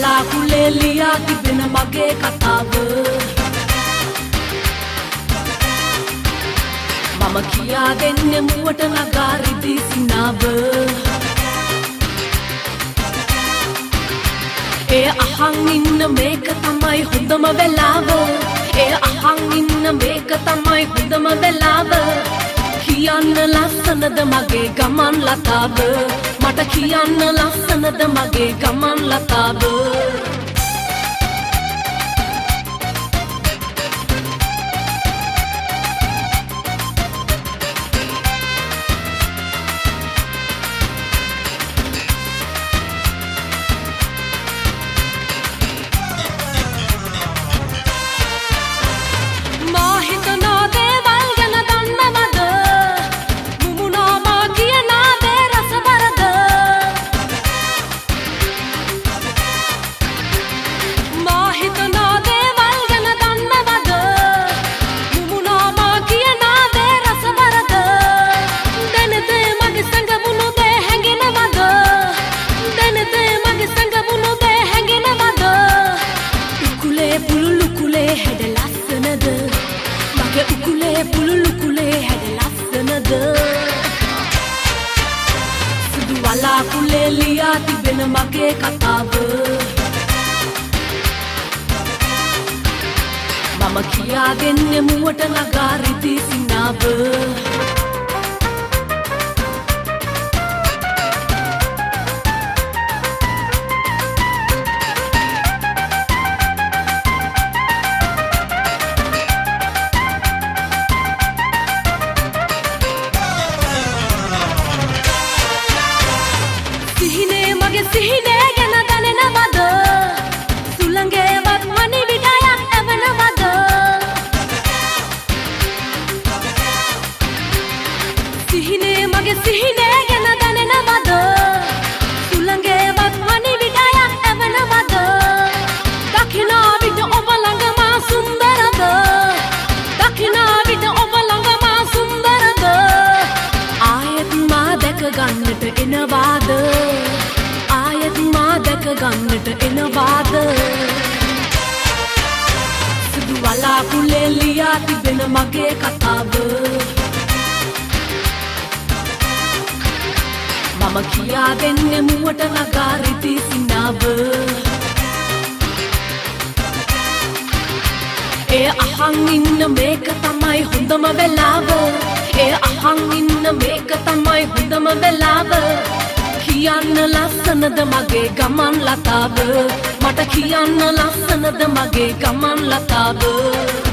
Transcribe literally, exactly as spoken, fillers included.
වලාකුලේ ලියා තිබෙන මගේ කතාව මම කියා දෙන්නේ මුවට නගා රිදී සිනාව ඒ අහන් ඉන්න මේක තමයි හොඳම වෙලාව ඒ අහන් ඉන්න මේක තමයි හොඳම වෙලාව කියන්න ලස්සනද මගේ ගමන් ලතාව මට කියන්න ලස්සනද මගේ ගමන් ලතාව වලාකුලේ ලියා තිබෙන මගේ කතාව මම කියා දෙන්නේ මුවට නගා රිදී සිනාව සිහිනේ ගැන දැනෙනවද සුළඟේවත් මනි විඩයක් එවනවද සිහිනේ මගේ සිහිනේ ගැන දැනෙනවද සුළඟේවත් මනි විඩයක් එවනවද දකිනා විට ඔබ ළඟ මා සුන්දරද දකිනා විට ඔබ ළඟ මා සුන්දරද ආයෙත් මා දැක ගන්නට එනවාද දැක ගන්නට එනවාද සුදු වලාකුලේ ලියා තිබෙන මගේ කතාව මම කියා දෙන්නේ මුවට නගා රිදී සිනාව ඒ අහන් ඉන්න මේක තමයි හොඳම වෙලාව ඒ අහන් ඉන්න මේක තමයි හොඳම වෙලාව කියන්න ලස්සනද මගේ ගමන් ලතාව මට කියන්න ලස්සනද මගේ ගමන් ලතාව